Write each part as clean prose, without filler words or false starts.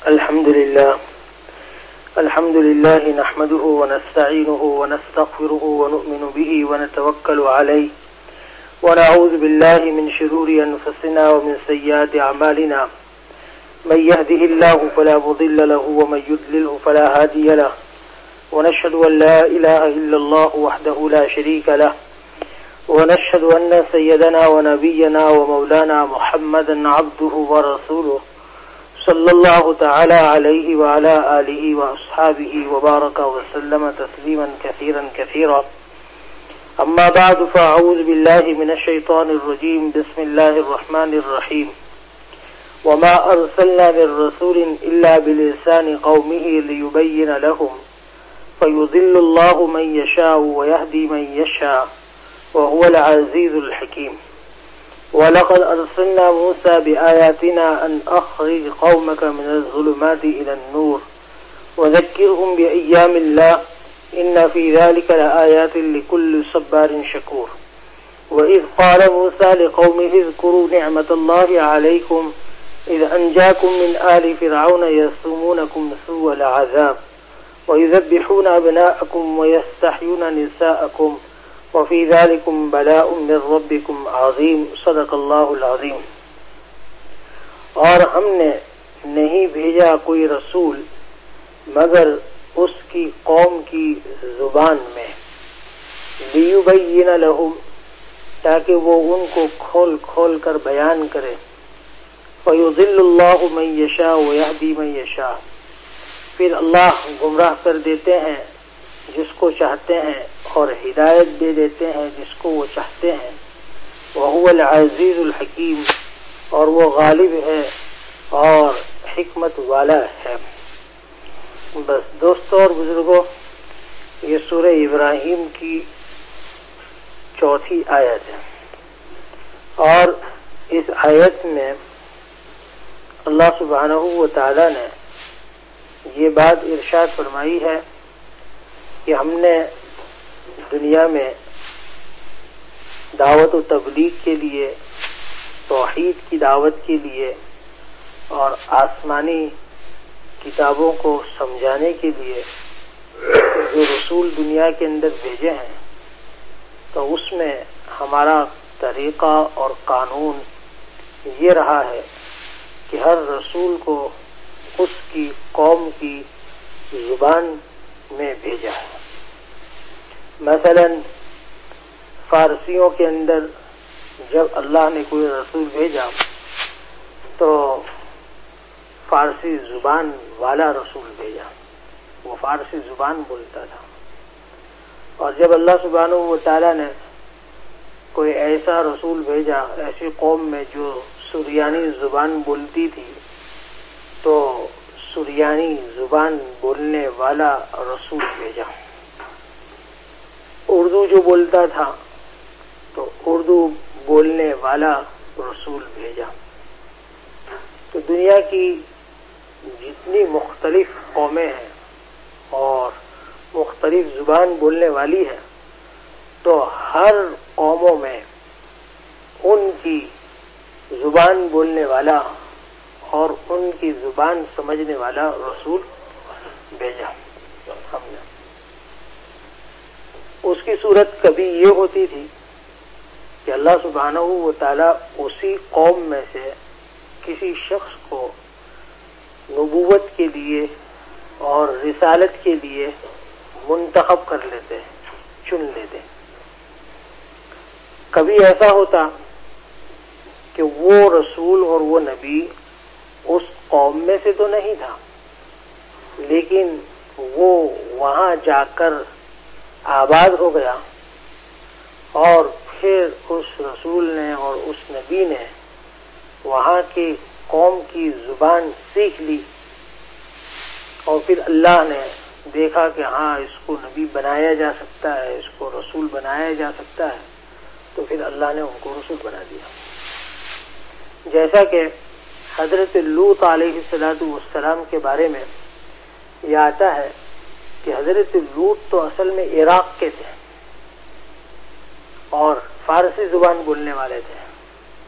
الحمد لله نحمده ونستعينه ونستغفره ونؤمن به ونتوكل عليه ونعوذ بالله من شرور أنفسنا ومن سيئات أعمالنا من يهده الله فلا مضل له ومن يضلله فلا هادي له ونشهد أن لا إله إلا الله وحده لا شريك له ونشهد أن سيدنا ونبينا ومولانا محمدا عبده ورسوله صلى الله تعالى عليه وعلى آله وأصحابه وبارك وسلم تسليما كثيرا كثيرا. أما بعد فأعوذ بالله من الشيطان الرجيم. بسم الله الرحمن الرحيم. وما أرسلنا من رسول إلا بلسان قومه ليبين لهم فيضل الله من يشاء ويهدي من يشاء وهو العزيز الحكيم. ولقد أرسلنا موسى بآياتنا أن أخرج قومك من الظلمات إلى النور وذكرهم بأيام الله إن في ذلك لآيات لكل صبار شكور. وإذ قال موسى لقومه اذكروا نعمة الله عليكم إذ أنجاكم من آل فرعون يسومونكم سوء العذاب ويذبحون أبناءكم ويستحيون نساءكم وفي ذلكم بلاء من ربكم عظیم. صدق اللہ العظیم. اور ہم نے نہیں بھیجا کوئی رسول مگر اس کی قوم کی زبان میں لیبین لہم تاکہ وہ ان کو کھول کھول کر بیان کرے. فیضل اللہ من یشاء ویہدی من یشاء پھر اللہ گمراہ کر دیتے ہیں جس کو چاہتے ہیں اور ہدایت دے دیتے ہیں جس کو وہ چاہتے ہیں. وَهُوَ الْعَزِيزُ الْحَكِيمُ اور وہ غالب ہے اور حکمت والا ہے. بس دوستو اور بزرگوں، یہ سورہ ابراہیم کی 4 آیت ہے اور اس آیت میں اللہ سبحانہ و تعالی نے یہ بات ارشاد فرمائی ہے کہ ہم نے دنیا میں دعوت و تبلیغ کے لیے، توحید کی دعوت کے لیے اور آسمانی کتابوں کو سمجھانے کے لیے جو رسول دنیا کے اندر بھیجے ہیں، تو اس میں ہمارا طریقہ اور قانون یہ رہا ہے کہ ہر رسول کو اس کی قوم کی زبان میں بھیجا ہے. مثلا فارسیوں کے اندر جب اللہ نے کوئی رسول بھیجا تو فارسی زبان والا رسول بھیجا، وہ فارسی زبان بولتا تھا. اور جب اللہ سبحانہ و تعالیٰ نے کوئی ایسا رسول بھیجا ایسی قوم میں جو سریانی زبان بولتی تھی تو سریانی زبان بولنے والا رسول بھیجا. اردو جو بولتا تھا تو اردو بولنے والا رسول بھیجا. تو دنیا کی جتنی مختلف قومیں ہیں اور مختلف زبان بولنے والی ہیں تو ہر قوموں میں ان کی زبان بولنے والا اور ان کی زبان سمجھنے والا رسول بھیجا ہم نے. اس کی صورت کبھی یہ ہوتی تھی کہ اللہ سبحانہ و تعالیٰ اسی قوم میں سے کسی شخص کو نبوت کے لیے اور رسالت کے لیے منتخب کر لیتے، چن لیتے. کبھی ایسا ہوتا کہ وہ رسول اور وہ نبی اس قوم میں سے تو نہیں تھا لیکن وہ وہاں جا کر آباد ہو گیا اور پھر اس رسول نے اور اس نبی نے وہاں کی قوم کی زبان سیکھ لی اور پھر اللہ نے دیکھا کہ ہاں اس کو نبی بنایا جا سکتا ہے، اس کو رسول بنایا جا سکتا ہے، تو پھر اللہ نے ان کو رسول بنا دیا. جیسا کہ حضرت لوط علیہ السلام کے بارے میں یہ آتا ہے کہ حضرت لوط تو اصل میں عراق کے تھے اور فارسی زبان بولنے والے تھے،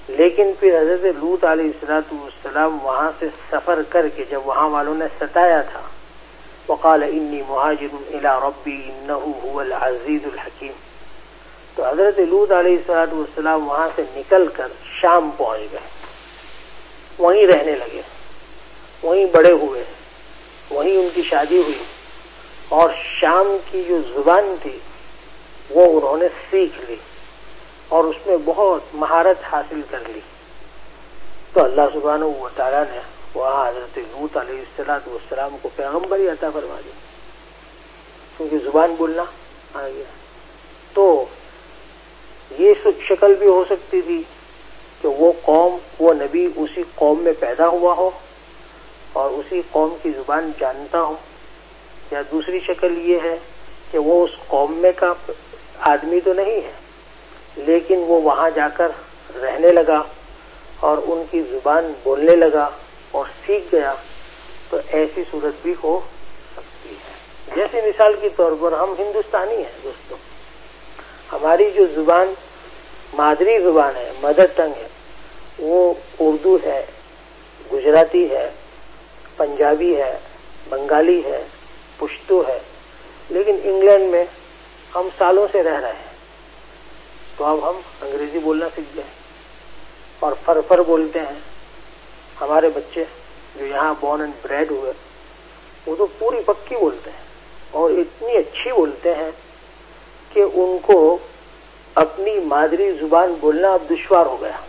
لیکن پھر حضرت لوط علیہ السلام وہاں سے سفر کر کے جب وہاں والوں نے ستایا تھا، وقال انی مہاجر الی ربی انہ هو العزیز الحکیم، تو حضرت لوط علیہ السلام وہاں سے نکل کر شام پہنچ گئے، وہیں رہنے لگے، وہیں بڑے ہوئے، وہیں ان کی شادی ہوئی، اور شام کی جو زبان تھی وہ انہوں نے سیکھ لی اور اس میں بہت مہارت حاصل کر لی۔ تو اللہ سبحانہ و تعالیٰ نے وہاں حضرت لوط علیہ السلام کو پیغمبری عطا فرما دی، کیونکہ زبان بولنا آ گیا۔ تو یہ شکل بھی ہو سکتی تھی کہ وہ قوم، وہ نبی اسی قوم میں پیدا ہوا ہو اور اسی قوم کی زبان جانتا ہو، یا دوسری شکل یہ ہے کہ وہ اس قوم میں کا آدمی تو نہیں ہے لیکن وہ وہاں جا کر رہنے لگا اور ان کی زبان بولنے لگا اور سیکھ گیا، تو ایسی صورت بھی ہو سکتی ہے۔ جیسے مثال کے طور پر ہم ہندوستانی ہیں دوستوں، ہماری جو زبان مادری زبان ہے، مدر ٹنگ ہے، وہ اردو ہے، گجراتی ہے، پنجابی ہے، بنگالی ہے، پشتو ہے، لیکن انگلینڈ میں ہم سالوں سے رہ رہے ہیں تو اب ہم انگریزی بولنا سیکھ گئے اور فر بولتے ہیں۔ ہمارے بچے جو یہاں بورن اینڈ بریڈ ہوئے وہ تو پوری پکی بولتے ہیں اور اتنی اچھی بولتے ہیں کہ ان کو اپنی مادری زبان بولنا اب دشوار ہو گیا،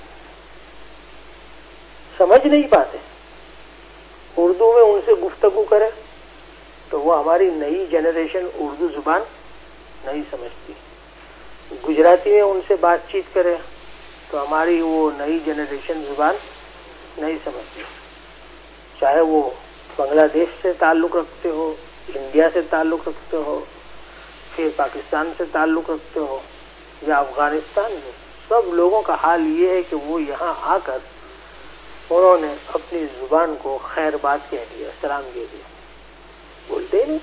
سمجھ نہیں پاتے۔ اردو میں ان سے گفتگو کرے تو وہ ہماری نئی جنریشن اردو زبان نہیں سمجھتی، گجراتی میں ان سے بات چیت کرے تو ہماری وہ نئی جنریشن زبان نہیں سمجھتی، چاہے وہ بنگلہ دیش سے تعلق رکھتے ہو، انڈیا سے تعلق رکھتے ہو، پھر پاکستان سے تعلق رکھتے ہو یا افغانستان میں، سب لوگوں کا حال یہ ہے کہ وہ یہاں آ کر انہوں نے اپنی زبان کو خیر بات کہہ دیا، سلام کہہ دیا، بولتے ہی نہیں،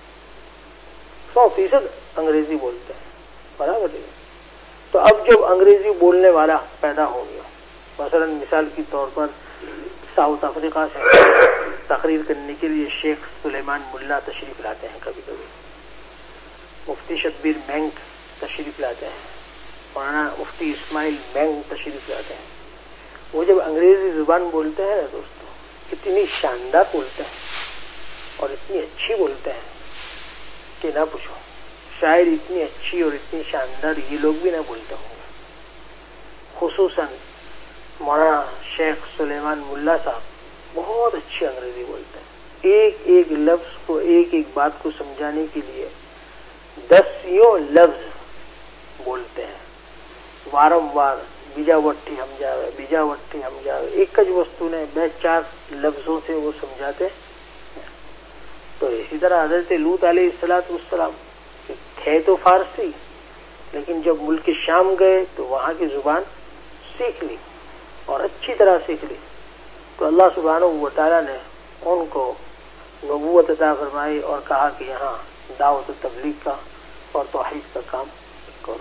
100% انگریزی بولتے ہیں، برابر ہے۔ تو اب جب انگریزی بولنے والا پیدا ہو گیا، مثلا مثال کے طور پر ساؤتھ افریقہ سے تقریر کرنے کے لیے شیخ سلیمان ملا تشریف لاتے ہیں، کبھی کبھی مفتی شبیر مینگ تشریف لاتے ہیں، مولانا مفتی اسماعیل مینگ تشریف لاتے ہیں۔ وہ جب انگریزی زبان بولتے ہیں نا دوستوں، اتنی شاندار بولتے ہیں اور اتنی اچھی بولتے ہیں کہ نہ پوچھو، شاید اتنی اچھی اور اتنی شاندار یہ لوگ بھی نہ بولتے ہوں گے۔ خصوصاً مولانا شیخ سلیمان ملا صاحب بہت اچھی انگریزی بولتے ہیں، ایک ایک لفظ کو، ایک ایک بات کو سمجھانے کے لیے 10 لفظ بولتے ہیں، وارموار بیجا وٹھی ہم جاوے، بیجا وٹھی ہم جاوے، ایک جو وستو نے 2-4 لفظوں سے وہ سمجھاتے ہیں۔ تو اسی طرح حضرت لوط علیہ السلام تھے تو فارسی، لیکن جب ملک شام گئے تو وہاں کی زبان سیکھ لی اور اچھی طرح سیکھ لی، تو اللہ سبحانہ و تعالیٰ نے ان کو نبوت عطا فرمائی اور کہا کہ یہاں دعوت و تبلیغ کا اور توحید کا کام کرو۔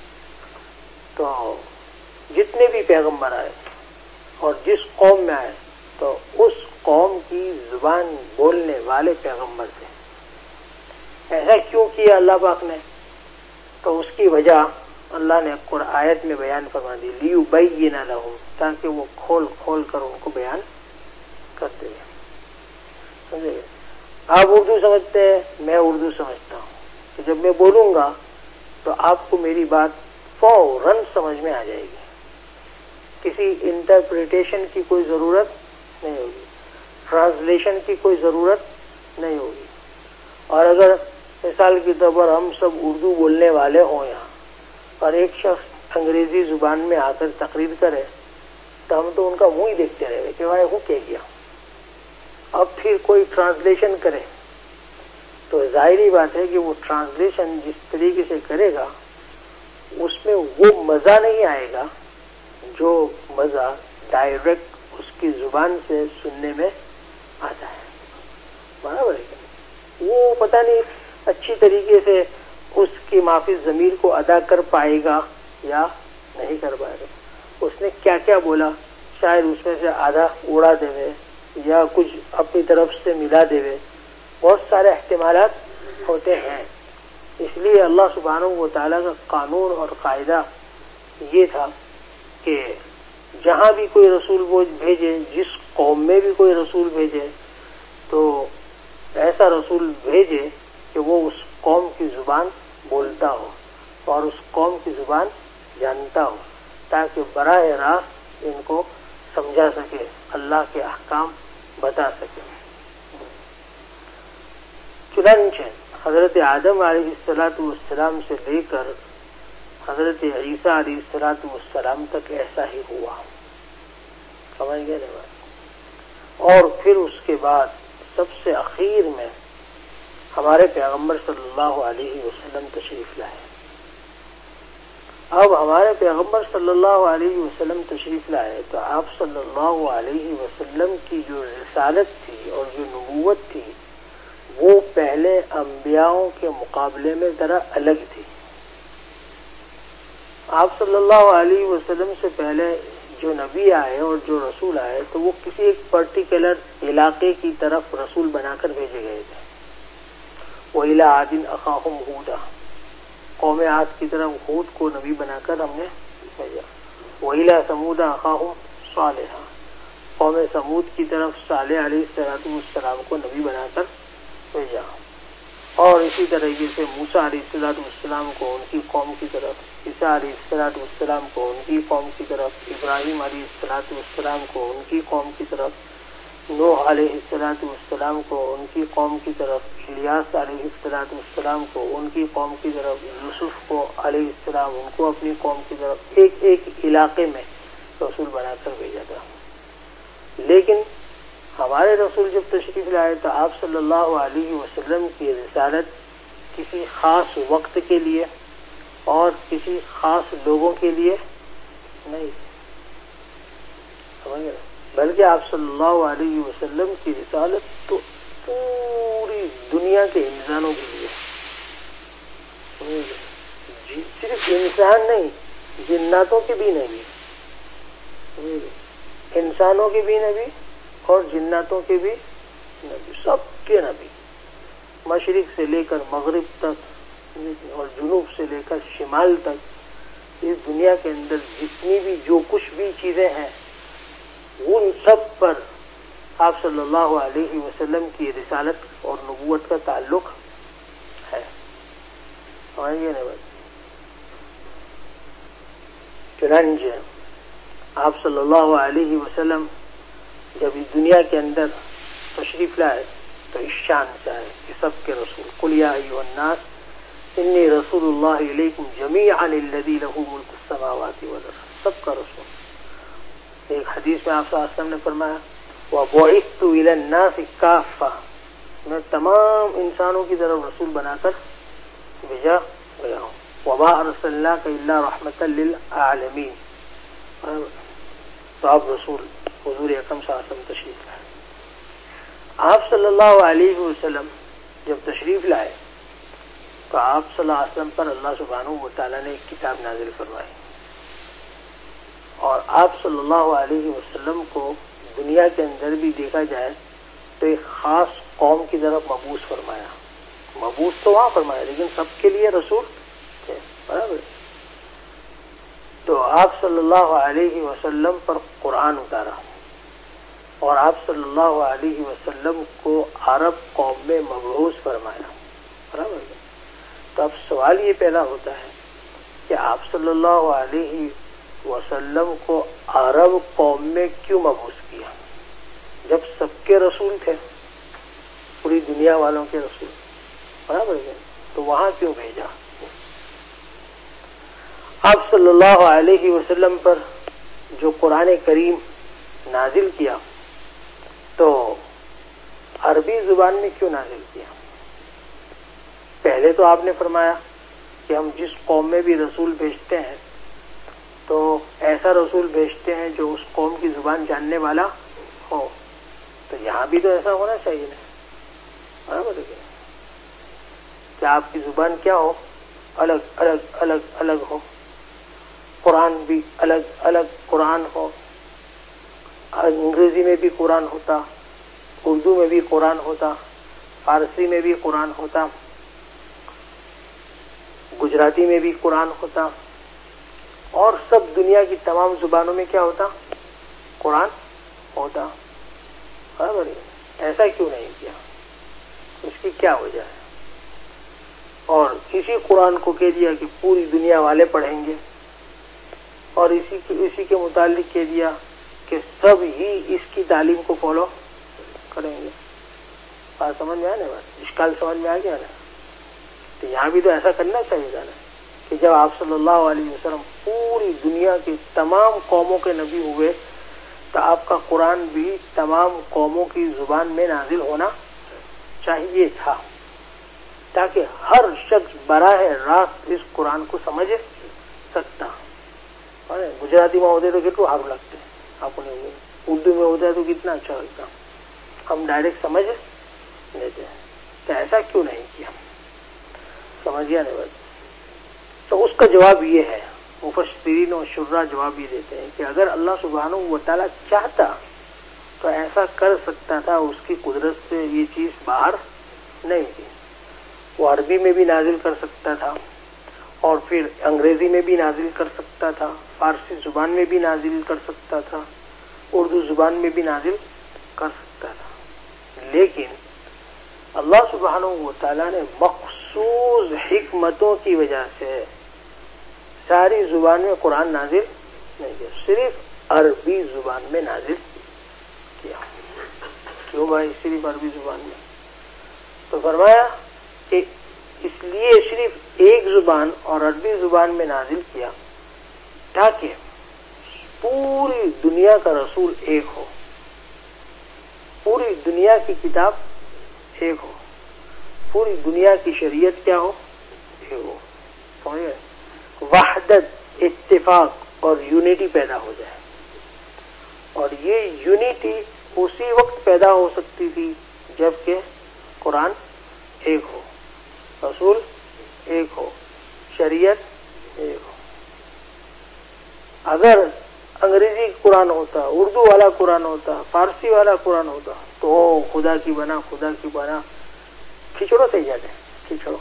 تو جتنے بھی پیغمبر آئے اور جس قوم میں آئے تو اس قوم کی زبان بولنے والے پیغمبر تھے۔ ایسا کیوں کیا اللہ پاک نے؟ تو اس کی وجہ اللہ نے آیت میں بیان فرما دی، لیبین لہم، تاکہ وہ کھول کھول کر ان کو بیان کرتے ہیں۔ سمجھے؟ آپ اردو سمجھتے ہیں، میں اردو سمجھتا ہوں، تو جب میں بولوں گا تو آپ کو میری بات فوراً سمجھ میں آ جائے گی، کسی انٹرپریٹیشن کی کوئی ضرورت نہیں ہوگی، ٹرانسلیشن کی کوئی ضرورت نہیں ہوگی۔ اور اگر مثال کے طور پر ہم سب اردو بولنے والے ہوں یہاں اور ایک شخص انگریزی زبان میں آ کر تقریر کرے تو ہم تو ان کا منہ ہی دیکھتے رہے گے کہ بھائی وہ کہہ گیا۔ اب پھر کوئی ٹرانسلیشن کرے تو ظاہری بات ہے کہ وہ ٹرانسلیشن جس طریقے سے کرے گا اس میں وہ مزہ نہیں آئے گا جو مزہ ڈائریکٹ اس کی زبان سے سننے میں آتا ہے، برابر ہے۔ وہ پتہ نہیں اچھی طریقے سے اس کی معافی ضمیر کو ادا کر پائے گا یا نہیں کر پائے گا۔ اس نے کیا کیا بولا، شاید اس میں سے آدھا اڑا دے یا کچھ اپنی طرف سے ملا دے، بہت سارے احتمالات ہوتے ہیں۔ اس لیے اللہ سبحانہ و تعالیٰ کا قانون اور قاعدہ یہ تھا کہ جہاں بھی کوئی رسول بھیجے، جس قوم میں بھی کوئی رسول بھیجے، تو ایسا رسول بھیجے کہ وہ اس قوم کی زبان بولتا ہو اور اس قوم کی زبان جانتا ہو، تاکہ براہ راست ان کو سمجھا سکے، اللہ کے احکام بتا سکے۔ چنانچہ حضرت آدم علیہ السلام سے لے کر حضرت عیسیٰ علیہ السلام تک ایسا ہی ہوا، سمجھ گئے نا بات؟ اور پھر اس کے بعد سب سے اخیر میں ہمارے پیغمبر صلی اللہ علیہ وسلم تشریف لائے۔ اب ہمارے پیغمبر صلی اللہ علیہ وسلم تشریف لائے تو آپ صلی اللہ علیہ وسلم کی جو رسالت تھی اور جو نبوت تھی وہ پہلے انبیاءوں کے مقابلے میں ذرا الگ تھی۔ آپ صلی اللہ علیہ وسلم سے پہلے جو نبی آئے اور جو رسول آئے تو وہ کسی ایک پرٹیکولر علاقے کی طرف رسول بنا کر بھیجے گئے تھے۔ وَإِلَىٰ عَادٍ أَخَاهُمْ هُودًا، قوم عاد کی طرف ہود کو نبی بنا کر ہم نے بھیجا۔ وَإِلَىٰ ثَمُودَ أَخَاهُمْ صَالِحًا، قوم سمود کی طرف صالح علیہ السلام کو نبی بنا کر بھیجا۔ اور اسی طریقے سے موسیٰ علیہ السلام کو ان کی قوم کی طرف، عیسیٰ علیہ السلام کو ان کی قوم کی طرف، ابراہیم علیہ السلام کو ان کی قوم کی طرف، نوح علیہ السلام کو ان کی قوم کی طرف، الیاس علیہ السلام کو ان کی قوم کی طرف، یوسف کو علیہ السلام ان کو اپنی قوم کی طرف، ایک ایک علاقے میں رسول بنا کر بھیجا تھا۔ لیکن ہمارے رسول جب تشریف لائے تو آپ صلی اللہ علیہ وسلم کی رسالت کسی خاص وقت کے لیے اور کسی خاص لوگوں کے لیے نہیں، سمجھ گئے؟ بلکہ آپ صلی اللہ علیہ وسلم کی رسالت تو پوری دنیا کے انسانوں کے لیے، صرف انسان نہیں، جناتوں کے بھی نبی، انسانوں کے بھی نبی اور جناتوں کے بھی نبی، سب کے نبی، مشرق سے لے کر مغرب تک اور جنوب سے لے کر شمال تک، اس دنیا کے اندر جتنی بھی جو کچھ بھی چیزیں ہیں ان سب پر آپ صلی اللہ علیہ وسلم کی رسالت اور نبوت کا تعلق ہے۔ چنانچہ آپ صلی اللہ علیہ وسلم جب اس دنیا کے اندر تشریف لائے تو اس شان سے آئے کہ سب کے رسول، قل یا ایھا الناس انی رسول اللہ الیکم جمیعا الذی لہ ملک السماوات والارض، سب کا رسول۔ ایک حدیث میں آپ صلی اللہ علیہ وسلم نے فرمایا وَبُعِثْتُ إِلَى النَّاسِ كَافَّةً، میں تمام انسانوں کی طرف رسول بنا کر بھیجا گیا ہوں۔ وَمَا أَرْسَلْنَاكَ إِلَّا رَحْمَةً لِّلْعَالَمِينَ، تو آپ رسول حضور اکرم صلی اللہ علیہ وسلم تشریف لائے۔ آپ صلی اللہ علیہ وسلم جب تشریف لائے تو آپ صلی اللہ علیہ وسلم پر اللہ سبحانہ و تعالیٰ نے ایک کتاب نازل فرمائی، اور آپ صلی اللہ علیہ وسلم کو دنیا کے اندر بھی دیکھا جائے تو ایک خاص قوم کی طرف مبعوث فرمایا، مبعوث تو وہاں فرمایا لیکن سب کے لیے رسول تھے، برابر۔ تو آپ صلی اللہ علیہ وسلم پر قرآن اتارا اور آپ صلی اللہ علیہ وسلم کو عرب قوم میں مبعوث فرمایا، برابر۔ تو اب سوال یہ پیدا ہوتا ہے کہ آپ صلی اللہ علیہ وسلم کو عرب قوم میں کیوں مبعوث کیا جب سب کے رسول تھے، پوری دنیا والوں کے رسول، برابر ہے؟ تو وہاں کیوں بھیجا؟ آپ صلی اللہ علیہ وسلم پر جو قرآن کریم نازل کیا تو عربی زبان میں کیوں نازل کیا؟ پہلے تو آپ نے فرمایا کہ ہم جس قوم میں بھی رسول بھیجتے ہیں تو ایسا رسول بھیجتے ہیں جو اس قوم کی زبان جاننے والا ہو، تو یہاں بھی تو ایسا ہونا چاہیے نا، برابر ہے کہ آپ کی زبان کیا ہو، الگ الگ الگ الگ ہو۔ قرآن بھی الگ الگ قرآن ہو، انگریزی میں بھی قرآن ہوتا، اردو میں بھی قرآن ہوتا، فارسی میں بھی قرآن ہوتا، گجراتی میں بھی قرآن ہوتا، اور سب دنیا کی تمام زبانوں میں کیا ہوتا؟ قرآن ہوتا. برابر ہے. ایسا کیوں نہیں کیا؟ اس کی کیا وجہ ہے؟ اور اسی قرآن کو کہہ دیا کہ پوری دنیا والے پڑھیں گے، اور اسی کے متعلق کہہ دیا کہ سب ہی اس کی تعلیم کو فالو کریں گے. بات سمجھ میں آیا نا؟ بات اشکال سمجھ میں آ گیا نا؟ تو یہاں بھی تو ایسا کرنا چاہیے تھا نا کہ جب آپ صلی اللہ علیہ وسلم پوری دنیا کی تمام قوموں کے نبی ہوئے تو آپ کا قرآن بھی تمام قوموں کی زبان میں نازل ہونا چاہیے تھا، تاکہ ہر شخص براہ راست اس قرآن کو سمجھ سکتا. گجراتی میں ہوتے تو کتنا ہارو لگتے، اپنے اردو میں ہوتا ہے تو کتنا اچھا لگتا، ہم ڈائریکٹ سمجھ لیتے ہیں. تو ایسا کیوں نہیں کیا؟ سمجھ گیا نہیں بات؟ تو اس کا جواب یہ ہے، مفسرین اور شرح جواب یہ دیتے ہیں کہ اگر اللہ سبحانہ و تعالیٰ چاہتا تو ایسا کر سکتا تھا. اس کی قدرت سے یہ چیز باہر نہیں تھی. وہ عربی میں بھی نازل کر سکتا تھا، اور پھر انگریزی میں بھی نازل کر سکتا تھا، فارسی زبان میں بھی نازل کر سکتا تھا، اردو زبان میں بھی نازل کر سکتا تھا. لیکن اللہ سبحانہ و تعالیٰ نے مخصوص حکمتوں کی وجہ سے ساری زبان میں قرآن نازل نہیں کیا، صرف عربی زبان میں نازل کیا. کیوں بھائی صرف عربی زبان میں؟ تو فرمایا کہ اس لیے صرف ایک زبان اور عربی زبان میں نازل کیا تاکہ پوری دنیا کا رسول ایک ہو، پوری دنیا کی کتاب ایک ہو، پوری دنیا کی شریعت کیا ہو؟ ایک ہو. سمجھ گئے؟ وحدت، اتفاق اور یونٹی پیدا ہو جائے. اور یہ یونٹی اسی وقت پیدا ہو سکتی تھی جب کہ قرآن ایک ہو، رسول ایک ہو، شریعت ایک ہو. اگر انگریزی قرآن ہوتا، اردو والا قرآن ہوتا، فارسی والا قرآن ہوتا تو خدا کی بنا کھچڑو تھئی جاتے، کھچڑو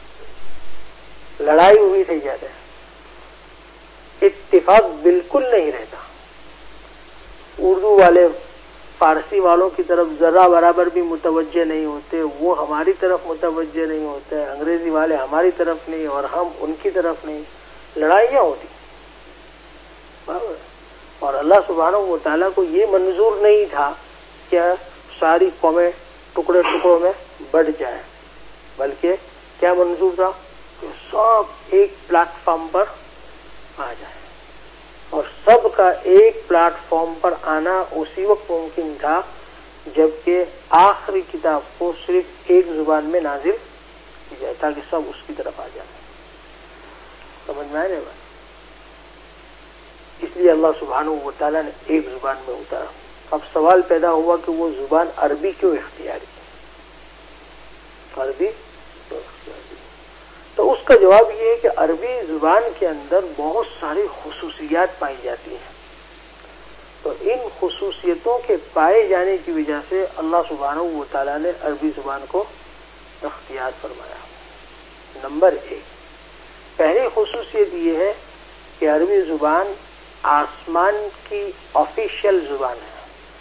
لڑائی ہوئی تھی جاتے، اتفاق بالکل نہیں رہتا. اردو والے فارسی والوں کی طرف ذرہ برابر بھی متوجہ نہیں ہوتے، وہ ہماری طرف متوجہ نہیں ہوتے، انگریزی والے ہماری طرف نہیں اور ہم ان کی طرف نہیں، لڑائیاں ہوتی. اور اللہ سبحانہ و تعالیٰ کو یہ منظور نہیں تھا کہ ساری قومیں ٹکڑے ٹکڑوں میں بٹ جائیں، بلکہ کیا منظور تھا کہ سب ایک پلیٹ فارم پر آ جائے. اور سب کا ایک پلیٹ فارم پر آنا اسی وقت ممکن تھا جبکہ آخری کتاب کو صرف ایک زبان میں نازل کی جائے تاکہ سب اس کی طرف آ جائے. سمجھ میں آئے نا بات؟ اس لیے اللہ سبحانہ و تعالیٰ نے ایک زبان میں اتارا. اب سوال پیدا ہوا کہ وہ زبان عربی کیوں اختیار کی؟ عربی کیوں اختیار کی؟ تو اس کا جواب یہ ہے کہ عربی زبان کے اندر بہت ساری خصوصیات پائی جاتی ہیں. تو ان خصوصیتوں کے پائے جانے کی وجہ سے اللہ سبحانہ و تعالیٰ نے عربی زبان کو اختیار فرمایا. نمبر 1، پہلی خصوصیت یہ ہے کہ عربی زبان آسمان کی آفیشیل زبان ہے.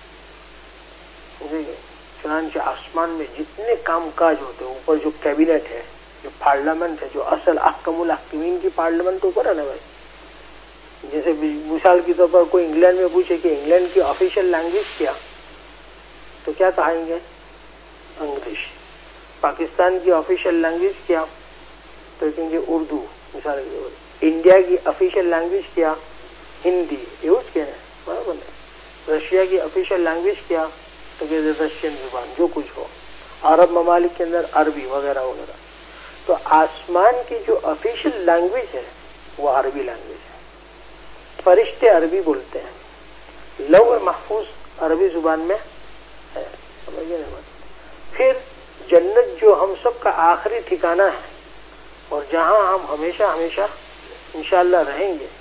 چنانچہ آسمان میں جتنے کام کاج ہوتے ہیں، اوپر جو کیبنٹ ہے، جو پارلیمنٹ ہے، جو اصل احکم الحاکمین کی پارلیمنٹ اوپر ہے نا بھائی. جیسے مثال کے طور پر کوئی انگلینڈ میں پوچھے کہ انگلینڈ کی آفیشیل لینگویج کیا، تو کیا کہیں گے؟ انگلش. پاکستان کی آفیشیل لینگویج کیا، تو کہیں گے اردو. مثال کے طور پر انڈیا کی آفیشیل لینگویج کیا، ہندی. یوز کیا ہے برابر ہے. رشیا کی آفیشیل لینگویج کیا، تو کہتے رشین زبان. جو کچھ ہو، عرب ممالک کے اندر عربی وغیرہ وغیرہ. تو آسمان کی جو آفیشیل لینگویج ہے وہ عربی لینگویج ہے. فرشتے عربی بولتے ہیں، لوح محفوظ عربی زبان میں ہے. سمجھے نا بات؟ پھر جنت جو ہم سب کا آخری ٹھکانہ ہے اور جہاں ہم ہمیشہ ہمیشہ انشاءاللہ رہیں گے،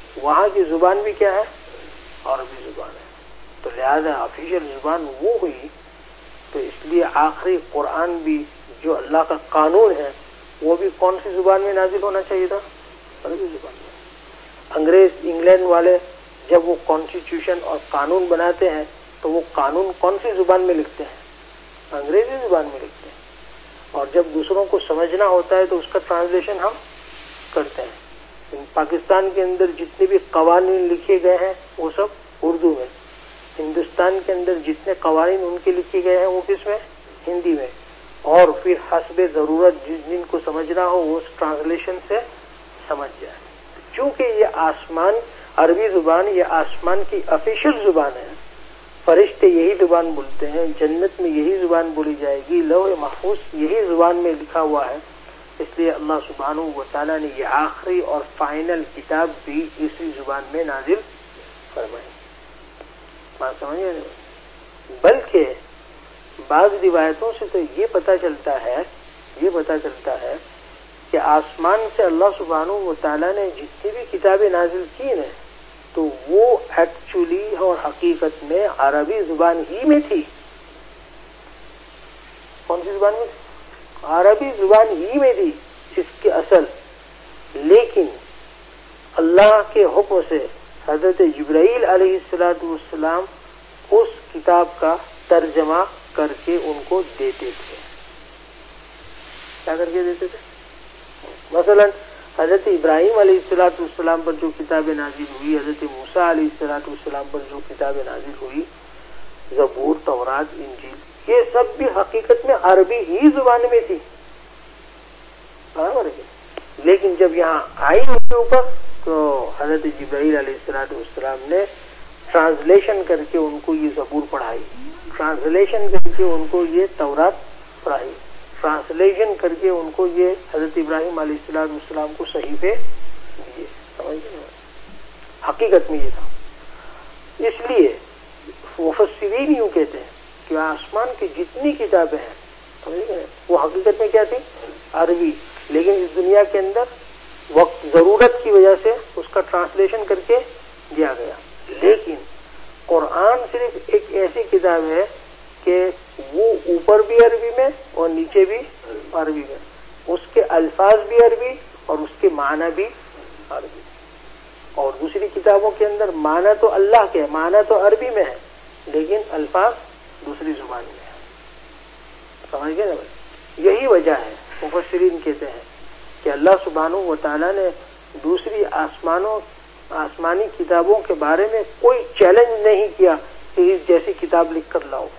وہاں کی زبان بھی کیا ہے؟ عربی زبان ہے. تو لہذا آفیشیل زبان وہ ہوئی. تو اس لیے آخری قرآن بھی جو اللہ کا قانون ہے وہ بھی کون سی زبان میں نازل ہونا چاہیے تھا؟ عربی زبان میں. انگریز انگلینڈ والے جب وہ کانسٹیٹیوشن اور قانون بناتے ہیں تو وہ قانون کون سی زبان میں لکھتے ہیں؟ انگریزی زبان میں لکھتے ہیں. اور جب دوسروں کو سمجھنا ہوتا ہے تو اس کا ٹرانسلیشن ہم کرتے ہیں. پاکستان کے اندر جتنے بھی قوانین لکھے گئے ہیں وہ سب اردو میں. ہندوستان کے اندر جتنے قوانین ان کے لکھے گئے ہیں وہ کس میں؟ ہندی میں. اور پھر حسب ضرورت جن کو سمجھنا ہو وہ اس ٹرانسلیشن سے سمجھ جائے. چونکہ یہ آسمان عربی زبان یہ آسمان کی آفیشیل زبان ہے. فرشتے یہی زبان بولتے ہیں، جنت میں یہی زبان بولی جائے گی، لوح محفوظ یہی زبان میں لکھا ہوا ہے. اس لیے اللہ سبحانہ و تعالیٰ نے یہ آخری اور فائنل کتاب بھی اسی زبان میں نازل فرمائی. بات سمجھ گئے؟ بلکہ بعض روایتوں سے تو یہ پتہ چلتا ہے کہ آسمان سے اللہ سبحانہ و تعالیٰ نے جتنی بھی کتابیں نازل کی ہیں تو وہ ایکچولی اور حقیقت میں عربی زبان ہی میں تھی. کون سی زبان میں تھی؟ عربی زبان ہی میں تھی اس کے اصل. لیکن اللہ کے حکم سے حضرت جبرائیل علیہ السلام اس کتاب کا ترجمہ کر کے ان کو دیتے تھے. کیا کر کے دیتے تھے؟ مثلا حضرت ابراہیم علیہ السلام پر جو کتابیں نازل ہوئی، حضرت موسیٰ علیہ السلام پر جو کتابیں نازل ہوئی، زبور، تورات، انجیل، یہ سب بھی حقیقت میں عربی ہی زبان میں تھی. لیکن جب یہاں آئی ان کے اوپر تو حضرت جبرائیل علیہ السلام نے ٹرانسلیشن کر کے ان کو یہ زبور پڑھائی، ٹرانسلیشن کر کے ان کو یہ تورات پڑھائی، ٹرانسلیشن کر کے ان کو یہ حضرت ابراہیم علیہ السلام کو صحیفے دیے. حقیقت میں یہ تھا. اس لیے مفسرین یوں کہتے ہیں کہ آسمان کی جتنی کتابیں ہیں وہ حقیقت میں کیا تھی؟ عربی. لیکن اس دنیا کے اندر وقت ضرورت کی وجہ سے اس کا ٹرانسلیشن کر کے دیا گیا. لیکن قرآن صرف ایک ایسی کتاب ہے کہ وہ اوپر بھی عربی میں اور نیچے بھی عربی میں، اس کے الفاظ بھی عربی اور اس کے معنی بھی عربی. اور دوسری کتابوں کے اندر معنی تو اللہ کے، معنی تو عربی میں ہے لیکن الفاظ دوسری زبان میں ہے. سمجھ گئے نا بھائی؟ یہی وجہ ہے مفسرین کہتے ہیں کہ اللہ سبحانہ و تعالیٰ نے دوسری آسمانی کتابوں کے بارے میں کوئی چیلنج نہیں کیا کہ اس جیسی کتاب لکھ کر لاؤ.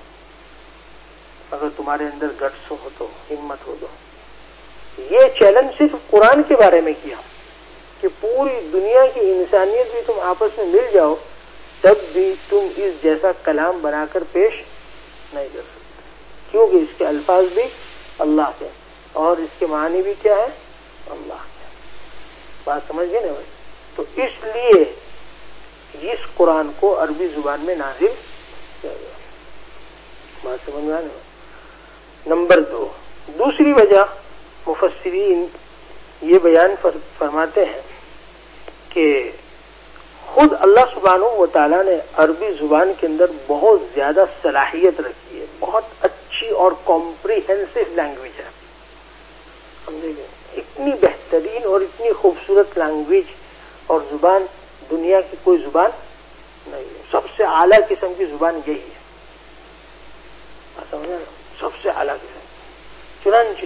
اگر تمہارے اندر گٹس ہو تو، ہمت ہو تو. یہ چیلنج صرف قرآن کے بارے میں کیا کہ پوری دنیا کی انسانیت بھی تم آپس میں مل جاؤ تب بھی تم اس جیسا کلام بنا کر پیش نہیں کر سکتے، کیونکہ اس کے الفاظ بھی اللہ کے اور اس کے معنی بھی کیا ہے؟ اللہ کے. بات سمجھ گئے نا بھائی؟ تو اس لیے اس قرآن کو عربی زبان میں نازل کیا گیا. بات سمجھ میں آنے. نمبر 2، دوسری وجہ مفسرین یہ بیان فرماتے ہیں کہ خود اللہ سبحانہ و تعالیٰ نے عربی زبان کے اندر بہت زیادہ صلاحیت رکھی ہے. بہت اچھی اور کمپریہنسو لینگویج ہے. سمجھے گئے؟ اتنی بہترین اور اتنی خوبصورت لینگویج اور زبان دنیا کی کوئی زبان نہیں ہے. سب سے اعلیٰ قسم کی زبان یہی ہے. سمجھا نا؟ سب سے اعلیٰ قسم. چنانچہ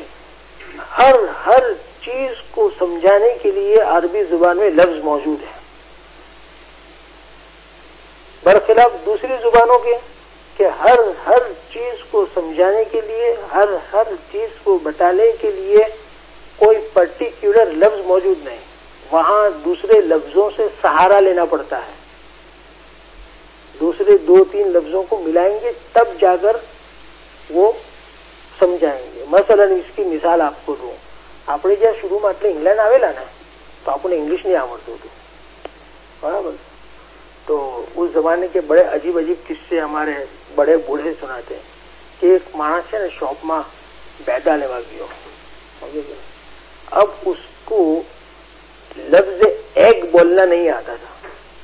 ہر چیز کو سمجھانے کے لیے عربی زبان میں لفظ موجود ہے، برخلاف دوسری زبانوں کے کہ ہر چیز کو سمجھانے کے لیے، ہر چیز کو بتانے کے لیے کوئی پرٹیکولر لفظ موجود نہیں. وہاں دوسرے لفظوں سے سہارا لینا پڑتا ہے. دوسرے 2-3 لفظوں کو ملائیں گے تب جا کر وہ سمجھائیں گے. مثلا اس کی مثال آپ کو دوں. આપણે જ્યાં શરૂમાં એટલે ઇંગ્લેન્ડ આવેલા ને તો આપણને ઇંગ્લિશ નહીં આવડતું હતું, બરાબર? તો ઉસ જમાને કે બड़े अजीब કિસ્સે हमारे बड़े बूढ़े सुनाते हैं कि एक माणस है ना शॉप में बैदा लेवा गयो. अब उसको लफ्ज एग बोलना नहीं आता था.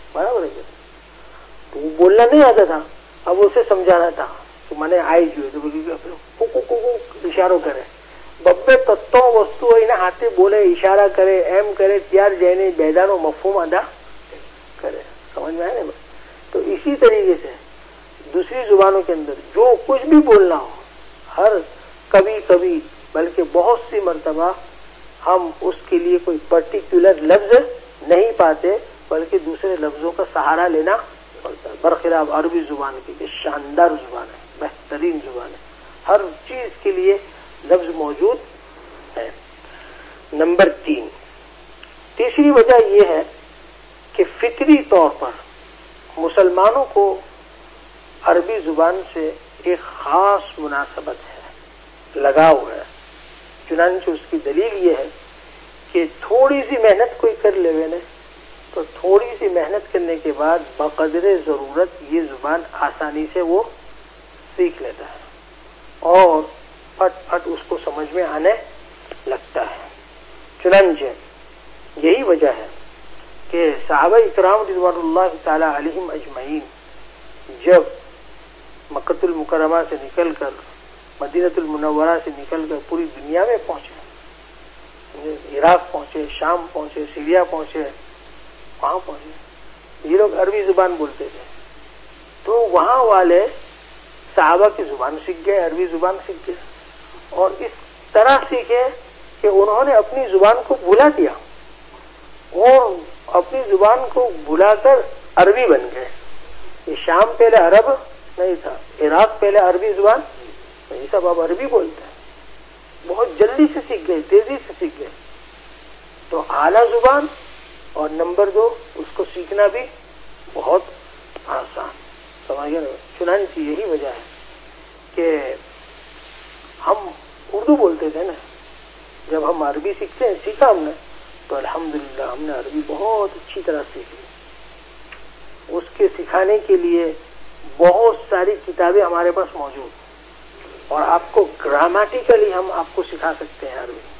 برابر ہے. تو وہ بولنا نہیں آتا تھا, اب اسے سمجھانا تھا کہ میں نے آئی جو اشاروں کرے ببے تتو وستو ہے نا ہاتھے بولے اشارہ کرے ایم کرے تیار جینے بیدان و مفہوم ادا کرے. سمجھ میں آئے نا. تو اسی طریقے سے دوسری زبانوں کے اندر جو کچھ بھی بولنا ہو, ہر کبھی کبھی بلکہ بہت سی مرتبہ ہم اس کے لیے کوئی پرٹیکولر لفظ نہیں پاتے بلکہ دوسرے لفظوں کا سہارا لینا پڑتا ہے. برخلاف عربی زبان کی شاندار زبان ہے, بہترین زبان ہے, ہر چیز کے لیے لفظ موجود ہے. نمبر 3, تیسری وجہ یہ ہے کہ فطری طور پر مسلمانوں کو عربی زبان سے ایک خاص مناسبت ہے, لگاؤ ہے. چنانچہ اس کی دلیل یہ ہے کہ تھوڑی سی محنت کوئی کر لے نا تو تھوڑی سی محنت کرنے کے بعد بقدر ضرورت یہ زبان آسانی سے وہ سیکھ لیتا ہے اور پھٹ پھٹ اس کو سمجھ میں آنے لگتا ہے. چنانچہ یہی وجہ ہے کہ صحابہ اکرام رضوان اللہ تعالی علیہم اجمعین جب مکۃ المکرمہ سے نکل کر مدینۃ المنورہ سے نکل کر پوری دنیا میں پہنچے, عراق پہنچے, شام پہنچے, سیریا پہنچے, وہاں پہنچے, یہ لوگ عربی زبان بولتے تھے تو وہاں والے صحابہ کی زبان سیکھ گئے, عربی زبان سیکھ گئے اور اس طرح سیکھے کہ انہوں نے اپنی زبان کو بھلا دیا اور اپنی زبان کو بھلا کر عربی بن گئے. یہ شام پہلے عرب نہیں تھا, عراق پہلے عربی زبان نہیں, سب اب عربی بولتے ہیں. بہت جلدی سے سیکھ گئے, تیزی سے سیکھ گئے. تو اعلیٰ زبان اور نمبر 2 اس کو سیکھنا بھی بہت آسان. سمجھ گئے. چنانچہ یہی وجہ ہے کہ ہم اردو بولتے تھے نا, جب ہم عربی سیکھا ہم نے تو الحمدللہ ہم نے عربی بہت اچھی طرح سیکھ لی. اس کے سکھانے کے لیے بہت ساری کتابیں ہمارے پاس موجود اور آپ کو گرامیٹیکلی ہم آپ کو سکھا سکتے ہیں عربی.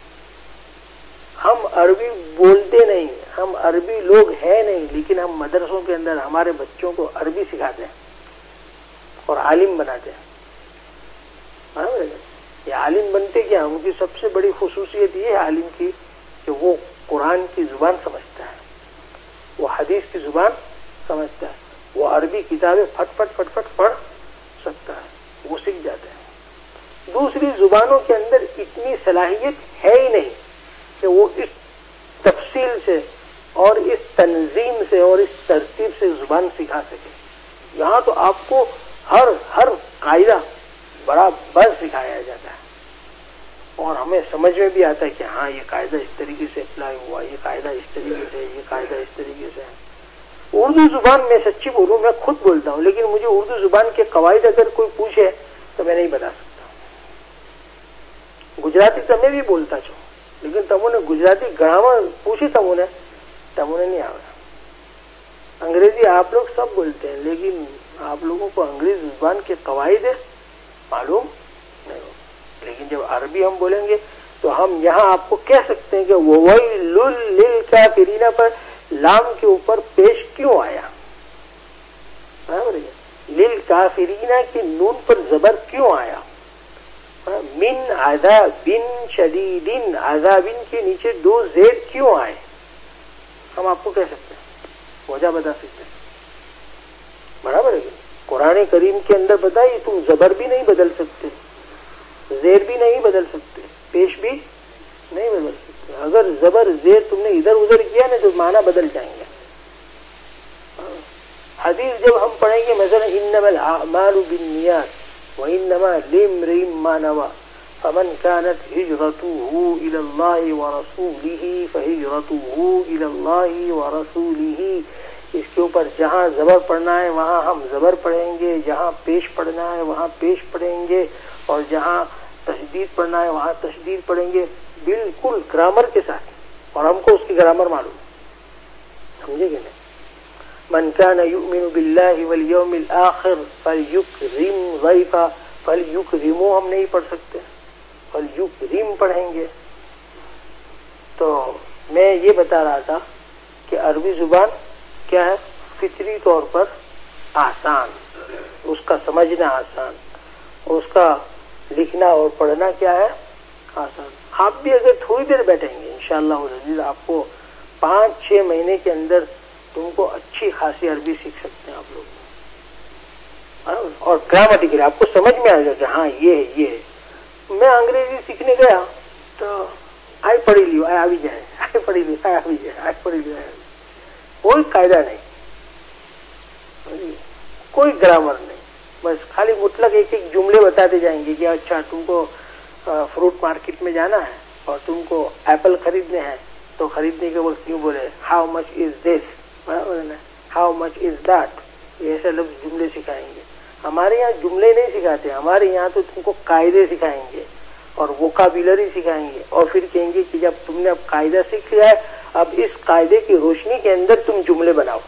ہم عربی بولتے نہیں, ہم عربی لوگ ہیں نہیں, لیکن ہم مدرسوں کے اندر ہمارے بچوں کو عربی سکھاتے ہیں اور عالم بناتے ہیں. یہ عالم بنتے کیا, ان کی سب سے بڑی خصوصیت یہ ہے عالم کی کہ وہ قرآن کی زبان سمجھتا ہے, وہ حدیث کی زبان سمجھتا ہے, وہ عربی کتابیں پھٹ پھٹ پڑھ سکتا ہے, وہ سیکھ جاتے ہیں. دوسری زبانوں کے اندر اتنی صلاحیت ہے ہی نہیں کہ وہ اس تفصیل سے اور اس تنظیم سے اور اس ترتیب سے زبان سکھا سکے. یہاں تو آپ کو ہر قاعدہ برابر سکھایا جاتا ہے اور ہمیں سمجھ میں بھی آتا ہے کہ ہاں یہ قاعدہ اس طریقے سے اپلائی ہوا, یہ قاعدہ اس طریقے سے, یہ قاعدہ اس طریقے سے. اردو زبان میں سچی بولوں, میں خود بولتا ہوں, لیکن مجھے اردو زبان کے قواعد اگر کوئی پوچھے تو میں نہیں بتا سکتا. گجراتی تمہیں بھی بولتا چھو, لیکن تمہوں نے گجراتی گرامر پوچھی تمہوں نے نہیں آ رہا. انگریزی آپ لوگ سب بولتے ہیں, لیکن آپ لوگوں کو انگریزی زبان کے قواعد معلوم نہیں ہو. لیکن جب عربی ہم بولیں گے تو ہم یہاں آپ کو کہہ سکتے ہیں کہ وَوَيْلٌ لِّلْكَافِرِينَ پر لام کے اوپر پیش کیوں آیا, لِلْكَافِرِينَ کی نون پر زبر کیوں آیا, من عذاب شدید, عذاب کے نیچے 2 زیر کیوں آئے, ہم آپ کو کہہ سکتے ہیں, وجہ بتا سکتے ہیں. برابر ہے. قرآن کریم کے اندر بتائیے تم زبر بھی نہیں بدل سکتے, زیر بھی نہیں بدل سکتے, پیش بھی نہیں بدل سکتے. اگر زبر زیر تم نے ادھر ادھر کیا نا تو معنی بدل جائیں گے. حدیث جب ہم پڑھیں گے مثلا انما الاعمال بالنیات وانما لامرئ ما نوى فمن كانت هجرته الى الله ورسوله فهجرته الى الله ورسوله, اس کے اوپر جہاں زبر پڑھنا ہے وہاں ہم زبر پڑھیں گے, جہاں پیش پڑھنا ہے وہاں پیش پڑھیں گے, اور جہاں تشدید پڑھنا ہے وہاں تشدید پڑھیں گے, بالکل گرامر کے ساتھ. اور ہم کو اس کی گرامر معلوم, سمجھے گے نا. من كان يؤمن بالله واليوم الآخر فليكرم ضيفا, فليكرموا ہم نہیں پڑھ سکتے, فليكرم پڑھیں گے. تو میں یہ بتا رہا تھا کہ عربی زبان کیا ہے, فطری طور پر آسان، اس کا سمجھنا آسان، اس کا لکھنا اور پڑھنا کیا ہے؟ آسان۔ آپ بھی اگر تھوڑی دیر بیٹھیں گے انشاءاللہ العزیز، آپ کو 5-6 مہینے کے اندر تم کو اچھی خاصی عربی سیکھ سکتے ہیں آپ لوگ، اور گرامٹیکلی آپ کو سمجھ میں آئے گا کہ ہاں یہ ہے یہ ہے۔ میں انگریزی سیکھنے گیا تو آئی پڑھی لیو آئی آ بھی جائے، آئی پڑھی لیو آئی آ بھی جائے، آئی پڑھی لیو آئی، کوئی قاعدہ نہیں، کوئی گرامر نہیں، بس خالی مطلق ایک ایک جملے بتاتے جائیں گے کہ اچھا تم کو فروٹ مارکیٹ میں جانا ہے اور تم کو ایپل خریدنے ہیں، تو خریدنے کے وقت کیوں بولے how much is this, how much is that, یہ ایسے لفظ جملے سکھائیں گے۔ ہمارے یہاں جملے نہیں سکھاتے، ہمارے یہاں تو تم کو قاعدے سکھائیں گے اور ووکیبلری سکھائیں گے، اور پھر کہیں گے کہ جب تم نے اب قاعدہ سیکھ لیا ہے، اب اس قاعدے کی روشنی کے اندر تم جملے بناؤ۔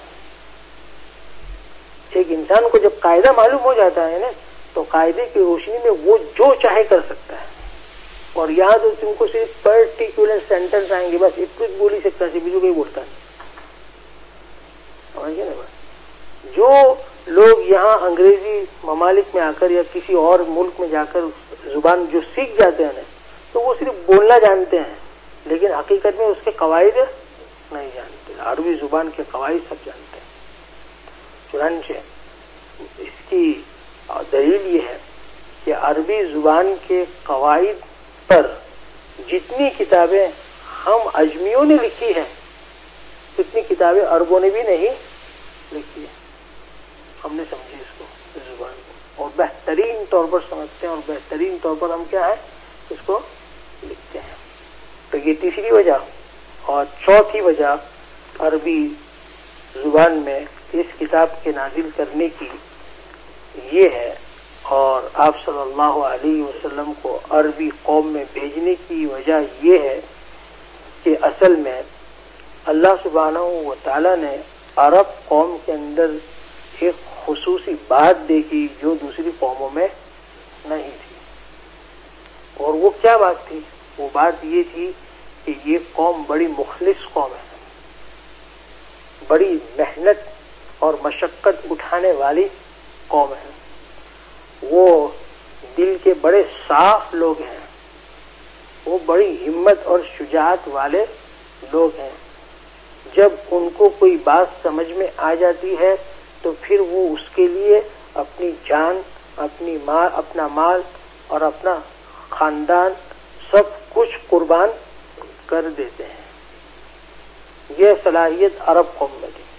ایک انسان کو جب قاعدہ معلوم ہو جاتا ہے نا، تو قاعدے کی روشنی میں وہ جو چاہے کر سکتا ہے، اور یہاں تو تم کو صرف پرٹیکولر سینٹنس آئیں گے، بس اتنا بول ہی سکتا ہے، بیجو کوئی بولتا نہیں، سمجھ گئے نا؟ بس جو لوگ یہاں انگریزی ممالک میں آ کر یا کسی اور ملک میں جا کر زبان جو سیکھ جاتے ہیں نا، تو وہ صرف بولنا جانتے ہیں، لیکن حقیقت میں اس کے قواعد نہیں جانتے۔ عربی زبان کے قواعد سب جانتے ہیں۔ چنانچہ اس کی دلیل یہ ہے کہ عربی زبان کے قواعد پر جتنی کتابیں ہم اجمیوں نے لکھی ہیں، اتنی کتابیں عربوں نے بھی نہیں لکھی ہیں۔ ہم نے سمجھی اس کو، اس زبان کو، اور بہترین طور پر سمجھتے ہیں، اور بہترین طور پر ہم کیا ہے اس کو لکھتے ہیں۔ تو یہ تیسری وجہ، اور چوتھی وجہ عربی زبان میں اس کتاب کے نازل کرنے کی یہ ہے، اور آپ صلی اللہ علیہ وسلم کو عربی قوم میں بھیجنے کی وجہ یہ ہے کہ اصل میں اللہ سبحانہ و تعالی نے عرب قوم کے اندر ایک خصوصی بات دیکھی جو دوسری قوموں میں نہیں تھی، اور وہ کیا بات تھی؟ وہ بات یہ تھی کہ یہ قوم بڑی مخلص قوم ہے، بڑی محنت اور مشقت اٹھانے والی قوم ہے، وہ دل کے بڑے صاف لوگ ہیں، وہ بڑی ہمت اور شجاعت والے لوگ ہیں۔ جب ان کو کوئی بات سمجھ میں آ جاتی ہے تو پھر وہ اس کے لیے اپنی جان، اپنا مال اور اپنا خاندان سب کچھ قربان کر دیتے ہیں۔ یہ صلاحیت عرب قوم میں تھی،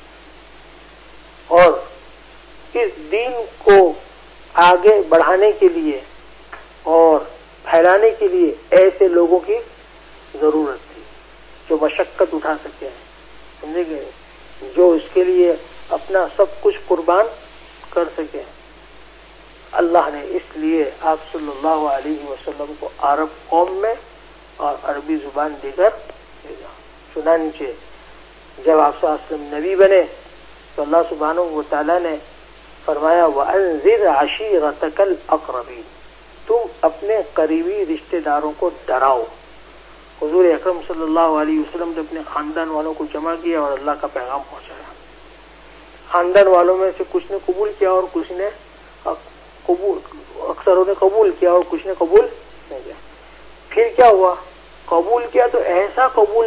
اور اس دین کو آگے بڑھانے کے لیے اور پھیلانے کے لیے ایسے لوگوں کی ضرورت تھی جو مشقت اٹھا سکے، سمجھے گئے، جو اس کے لیے اپنا سب کچھ قربان کر سکے۔ اللہ نے اس لیے آپ صلی اللہ علیہ وسلم کو عرب قوم میں اور عربی زبان دے کر بھیجا۔ چنانچہ جب آپ صلی اللہ علیہ وسلم نبی بنے تو اللہ سبحانہ و تعالیٰ نے فرمایا وَأَنذِرْ عَشِيرَتَكَ الْأَقْرَبِينَ، تم اپنے قریبی رشتہ داروں کو ڈراؤ۔ حضور اکرم صلی اللہ علیہ وسلم نے اپنے خاندان والوں کو جمع کیا اور اللہ کا پیغام پہنچایا۔ خاندان والوں میں سے کچھ نے قبول کیا اور کچھ نے اکثروں نے قبول کیا اور کچھ نے قبول نہیں کیا۔ پھر کیا ہوا؟ قبول کیا تو ایسا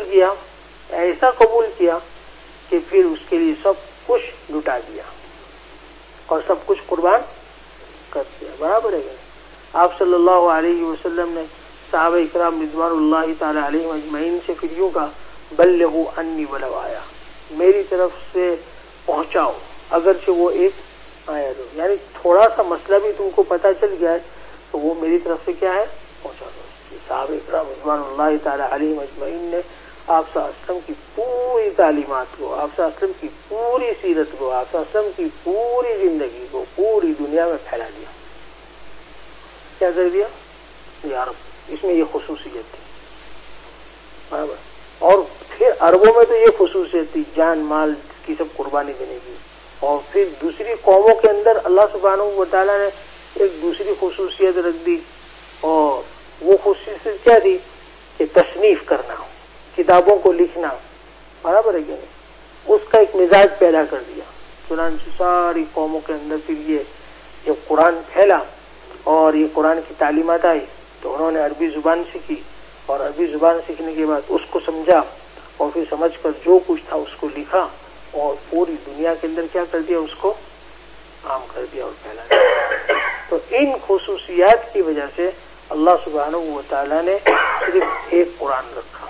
قبول کیا کہ پھر اس کے لیے سب کچھ لٹا دیا اور سب کچھ قربان کر دیا۔ برابر ہے کہ آپ صلی اللہ علیہ وسلم نے صحابہ اکرام رضوان اللہ تعالی علیہم اجمعین سے پھر یوں کہا بلغوا انی ولو آیا، میری طرف سے پہنچاؤ اگرچہ وہ ایک آیت ہو، یعنی تھوڑا سا مسئلہ بھی تم کو پتہ چل گیا ہے تو وہ میری طرف سے کیا ہے پہنچا دو۔ صحابہ اکرام رضوان اللہ تعالی علیہم اجمعین نے آپ صلی اللہ علیہ وسلم کی پوری تعلیمات کو، آپ صلی اللہ علیہ وسلم کی پوری سیرت کو، آپ صلی اللہ علیہ وسلم کی پوری زندگی کو پوری دنیا میں پھیلا دیا۔ کیا کر دیا یار؟ اس میں یہ خصوصیت تھی، برابر۔ اور پھر عربوں میں تو یہ خصوصیت تھی جان مال کی سب قربانی دینے کی، اور پھر دوسری قوموں کے اندر اللہ سبحانہ و تعالیٰ نے ایک دوسری خصوصیت رکھ دی، اور وہ خصوصیت کیا تھی کہ تصنیف کرنا، کتابوں کو لکھنا، برابر ہے کہ نہیں؟ اس کا ایک مزاج پیدا کر دیا. چنانچہ ساری قوموں کے اندر پھر یہ جب قرآن پھیلا اور یہ قرآن کی تعلیمات آئی تو انہوں نے عربی زبان سیکھی، اور عربی زبان سیکھنے کے بعد اس کو سمجھا اور پھر سمجھ کر جو کچھ تھا اس کو لکھا اور پوری دنیا کے اندر کیا کر دیا، اس کو عام کر دیا اور پھیلا دیا. تو ان خصوصیات کی وجہ سے اللہ سبحانہ و تعالیٰ نے صرف ایک قرآن رکھا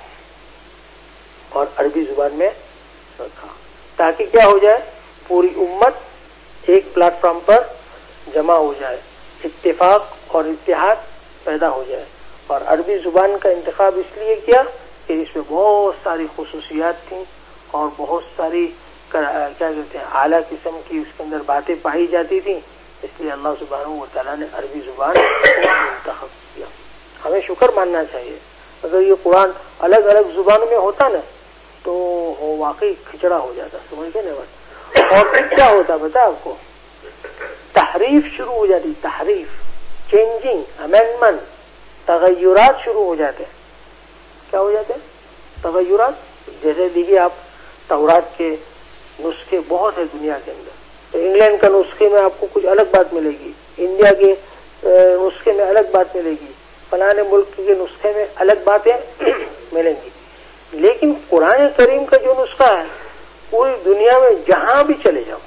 اور عربی زبان میں رکھا، تاکہ کیا ہو جائے، پوری امت ایک پلیٹ فارم پر جمع ہو جائے، اتفاق اور اتحاد پیدا ہو جائے. اور عربی زبان کا انتخاب اس لیے کیا کہ اس میں بہت ساری خصوصیات تھیں اور بہت ساری کیا کہتے ہیں اعلیٰ قسم کی اس کے اندر باتیں پائی جاتی تھیں، اس لیے اللہ سبحانہ و تعالیٰ نے عربی زبان منتخب کیا. ہمیں شکر ماننا چاہیے. اگر یہ قرآن الگ الگ زبانوں میں ہوتا نا تو واقعی کھچڑا ہو جاتا، سمجھ گئے نا بات. اور پھر کیا ہوتا پتا آپ کو، تحریف شروع ہو جاتی، تحریف، چینجنگ، امینڈمنٹ، تغیرات شروع ہو جاتے. کیا ہو جاتے؟ تغیرات. جیسے دیکھیے آپ تورات کے نسخے بہت ہے دنیا کے اندر، تو انگلینڈ کا نسخے میں آپ کو کچھ الگ بات ملے گی، انڈیا کے نسخے میں الگ بات ملے گی، فلاں ملک کے نسخے میں الگ باتیں ملیں گی. لیکن قرآن کریم کا جو نسخہ ہے پوری دنیا میں جہاں بھی چلے جاؤ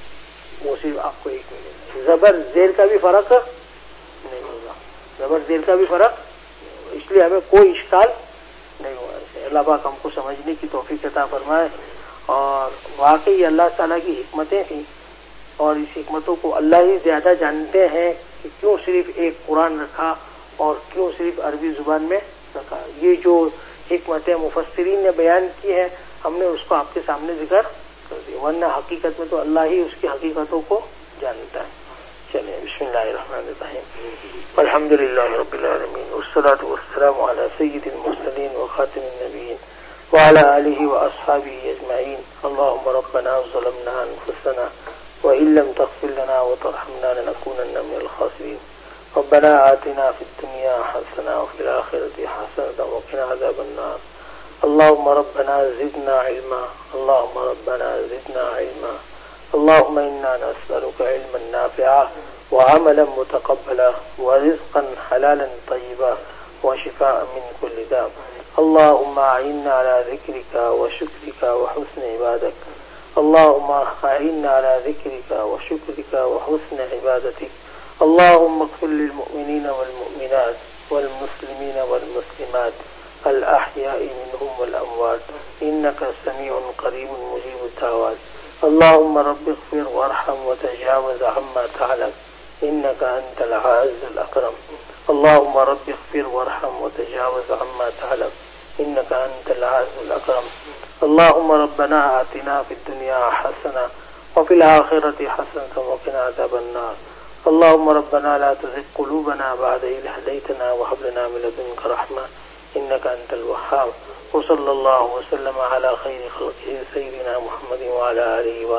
وہ صرف آپ کو ایک ملے گا. زبر زیر کا بھی فرق نہیں ہوگا، زبر زیر کا بھی فرق نہیں ہوگا. اس لیے ہمیں کوئی اشکال نہیں ہوگا. اللہ پاک ہم کو سمجھنے کی توفیق عطا فرمائے. اور واقعی اللہ تعالیٰ کی حکمتیں تھیں اور اس حکمتوں کو اللہ ہی زیادہ جانتے ہیں کہ کیوں صرف ایک قرآن رکھا اور کیوں صرف عربی زبان میں رکھا. یہ جو حکمتیں مفسرین نے بیان کی ہیں ہم نے اس کو آپ کے سامنے ذکر کر دیا، ورنہ حقیقت میں تو اللہ ہی اس کی حقیقتوں کو جانتا ہے. چلیں بسم اللہ الرحمن الرحیم، الحمد للہ رب العالمین، والصلاة والسلام علی سید المرسلین وخاتم النبیین وعلى آله وأصحابه أجمعين. اللهم ربنا ظلمنا أنفسنا وإن لم تغفر لنا وترحمنا لنكونن من الخاسرين. ربنا آتنا في الدنيا حسنة وفي الآخرة حسنة وقنا عذاب النار. اللهم ربنا زدنا علما، اللهم ربنا زدنا علما. اللهم إنا نسألك علما نافعا وعملا متقبلا ورزقا حلالا طيبا وشفاء من كل داء. اللهم أعنا على ذكرك وشكرك وحسن عبادك. اللهم أعنا على ذكرك وشكرك وحسن عبادتك. اللهم اغفر للمؤمنين والمؤمنات والمسلمين والمسلمات الأحياء منهم والأموات إنك سميع قريب مجيب الدعوات. اللهم رب اغفر وارحم وتجاوز عما تعلم إنك أنت العز الأكرم. اللهم رب اغفر وارحم وتجاوز عما تعلم إنك أنت العز الأكرم. اللهم ربنا آتنا في الدنيا حسنة وفي الآخرة حسنة وقنا عذاب النار. اللهم ربنا لا تزغ قلوبنا بعد إذ هديتنا وهب لنا من لدنك رحمة إنك أنت الوهاب. وصلى الله وسلم على خير خلقه سيدنا محمد وعلى آله